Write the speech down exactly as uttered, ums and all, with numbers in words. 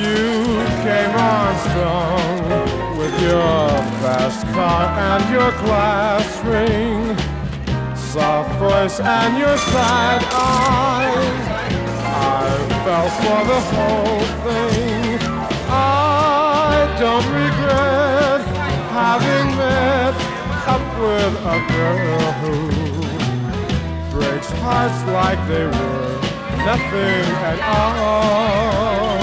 You came on strong with your fast car and your class ring, soft voice and your sad eyes. I fell for the whole thing. I don't regret having met up with a girl who breaks hearts like they were nothing at all.